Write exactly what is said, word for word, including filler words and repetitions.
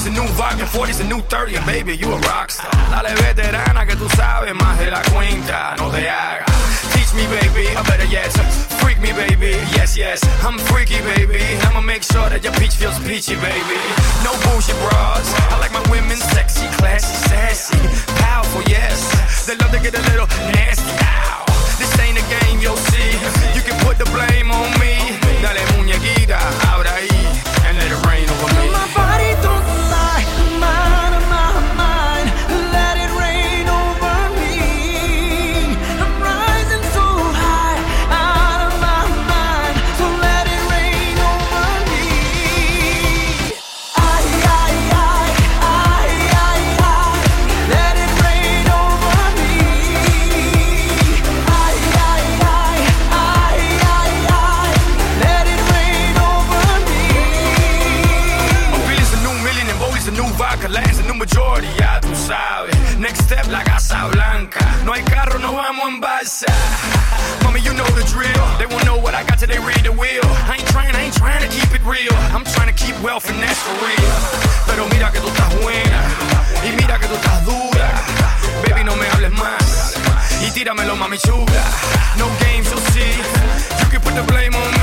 Billy's a new vodka, forty's a new thirty, and baby, you a rockstar. Dale veterana que tú sabes más de la cuenta, no te hagas. Teach me, baby, or better yet, freak me, baby. Yes, yes, I'm freaky, baby. I'ma make sure that your peach feels peachy, baby. No bullshit bras. I like my women sexy, classy, sassy, powerful, yes. They love to get a little nasty. Ow. This ain't a game, you'll see. You can put the blame on me. Dale muñequita, ahora ahí, and let it rain over me. My body don't lie, mind of my mind. Let it rain over me. I'm rising so high, out of my mind. So let it rain over me. I, I, I, I, I, I. Let it rain over me. I, I, I, I, I, I. Let it rain over me. Oh, Billy's a new million and Bowley's a new vodka. Lance a new majority, ya tú sabes. Next step, la Casa Blanca. No hay carro, no vamos en balsa. Mama, you know the drill. They won't know what I got till they read the wheel. I ain't trying, I ain't trying to keep it real. I'm trying to keep wealth and that's for real. Pero mira que tú estás buena y mira que tú estás dura. Baby, no me hables más y tíramelo, mami chula. No games, you'll see. You can put the blame on